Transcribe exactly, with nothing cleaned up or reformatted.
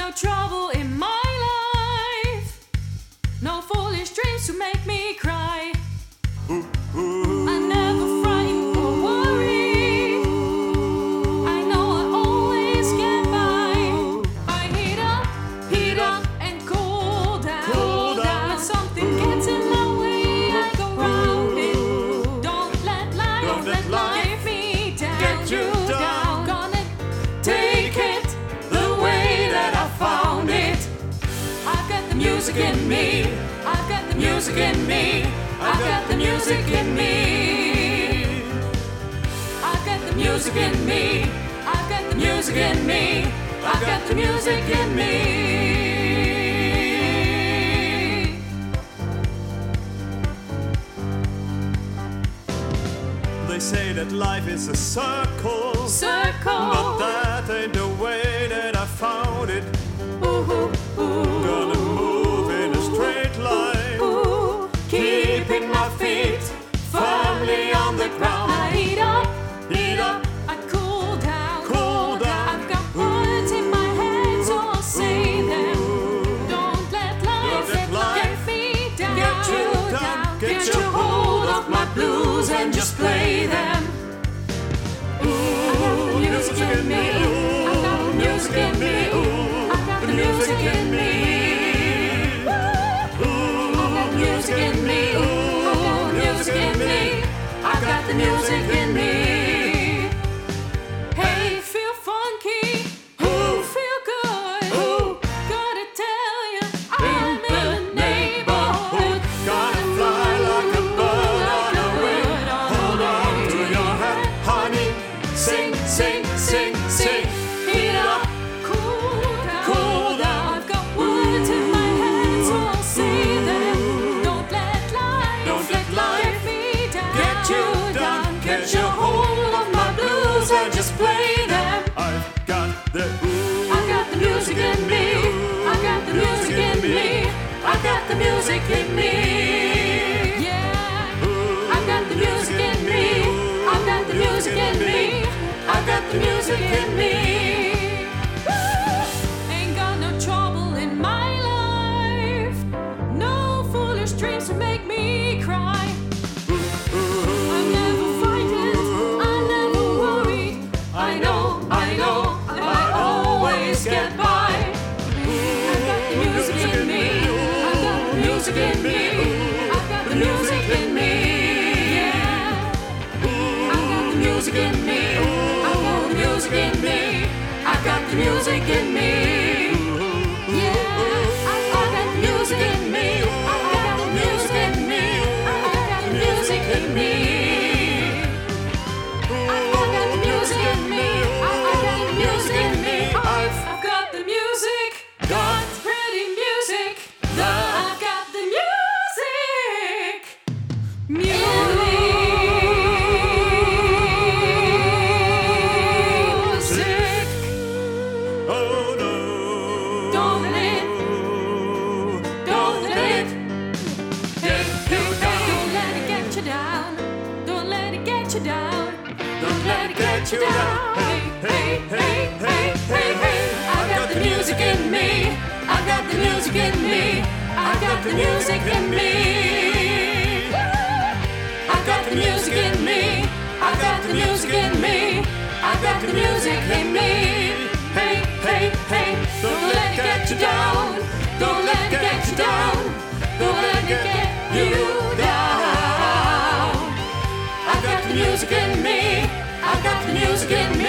no trouble in my life, no foolish dreams to make me cry. I'm never frightened or worried, I know I always get by. I heat up, heat up and cool down, cool down. When something gets in my way, I go round it. Don't let life, Don't let life get me down, get you down. Gonna take it the way that I found it. I've got the music in me, I've got the music in me, I've got the music in me. I've got the music in me, I've got the music in me, I've got the music in me. They say that life is a circle, Circle, but that ain't the way that I found it. ooh, ooh, ooh, Gonna move in a straight line, ooh, keeping my feet firmly on the ground. I heat up, Heat up, I cool down, cool down. I've got words in my head, so I'll say them. Don't let life, Don't let life get me down, get you down. Get Get you you hold of my blues and just play them. Ooh, Music in me, I've got the music in me, I've got the music in me. I've got the music in me, I've got the music in me, I've got the music in me. Hey, feel funky, Ooh, feel good. ooh. Gotta tell you, I'm in the neighborhood. Gotta fly like a bird on a wing. Hold on to your hat, honey. Sing, sing, sing, sing. Heat up, cool down, Cool down. I've got words in my head, so I'll say them. Don't let life, Don't let life get me down, get you down. Get Get you you hold of my blues and just play them. I've got the ooh. I got the music in me, I got the music in me, I got the music in me. Yeah, I got the music in me, I got the music in me, I got the music in me. Ain't got no trouble in my life, no foolish dreams to make me cry. I'm never frightened, I'm never worried. I know, I know, I always get by. I've got the music in me, I've got the music in me, I've got the music in me. Yeah, I've got the music in me, I've got the music in me, I've got the music in me. Yeah, I've got the music in me, I've got the music in me, I've got the music in me. I've got the music in me, I've got the music in me, I've I've got the music, got pretty music, I've got the music, music. Oh no. Don't let it, don't let it, Get you down. don't let it get you down, don't let it get you down. Don't let it get you down. Hey, hey, hey, hey, hey, hey. I've got the music in me, I've got the music in me, I've got the music in me. I've got the music in me, I've got the music in me, I've got the music in me. Hey, hey, hey, don't let it get you down, don't let it get you down, don't let it get you down. I've got the music in me, I've got the music in me,